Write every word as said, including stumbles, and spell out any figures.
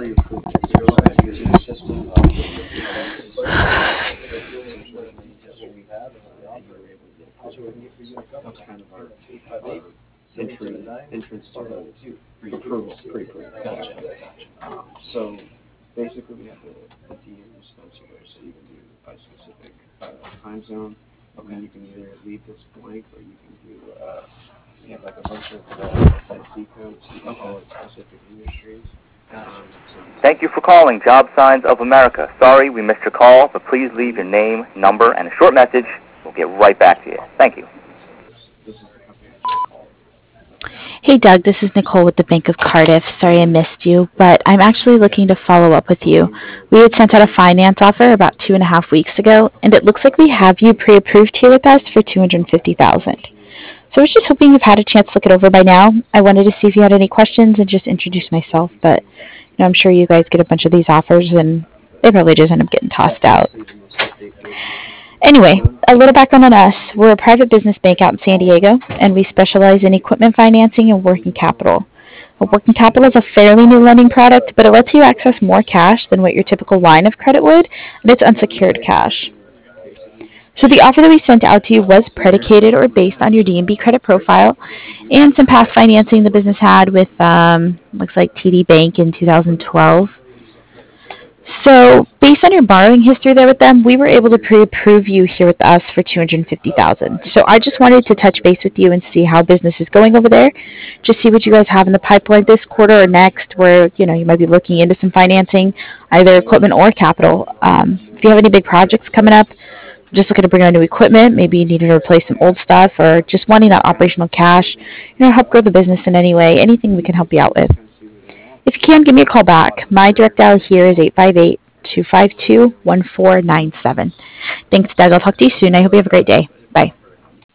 Thank you for calling Job Signs of America. Sorry we missed your call, but please leave your name, number, and a short message. We'll get right back to you. Thank you. Hey Doug, this is Nicole with the Bank of Cardiff. Sorry I missed you, but I'm actually looking to follow up with you. We had sent out a finance offer about two and a half weeks ago, and it looks like we have you pre-approved here with us for two hundred fifty thousand dollars. So I was just hoping you've had a chance to look it over by now. I wanted to see if you had any questions and just introduce myself, but you know, I'm sure you guys get a bunch of these offers and they probably just end up getting tossed out. Anyway, a little background on us. We're a private business bank out in San Diego, and we specialize in equipment financing and working capital. A working capital is a fairly new lending product, but it lets you access more cash than what your typical line of credit would, and it's unsecured cash. So the offer that we sent out to you was predicated or based on your D and B credit profile and some past financing the business had with, um, looks like T D Bank in two thousand twelve. So, based on your borrowing history there with them, we were able to pre-approve you here with us for two hundred fifty thousand dollars. So, I just wanted to touch base with you and see how business is going over there. Just see what you guys have in the pipeline this quarter or next, where you know you might be looking into some financing, either equipment or capital. Um, if you have any big projects coming up, just looking to bring on new equipment, maybe you need to replace some old stuff, or just wanting that operational cash, you know, help grow the business in any way, anything we can help you out with. If you can, give me a call back. My direct dial here is eight five eight, two five two, one four nine seven. Thanks, Doug. I'll talk to you soon. I hope you have a great day.